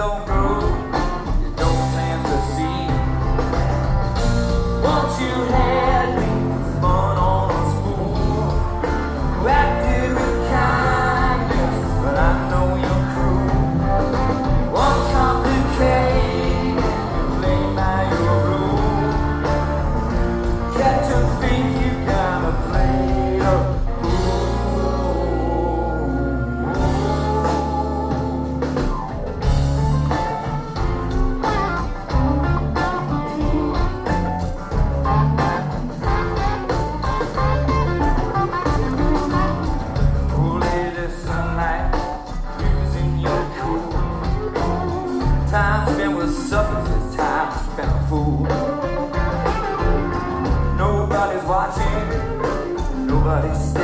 don't grow, you don't plant the seed. Once you had me spun on a spool, you acted with kindness, but I know you're cruel. Won't complicate, you play by your rules. Got to think you gotta play a time spent with suffering, time spent a fool. Nobody's watching, nobody's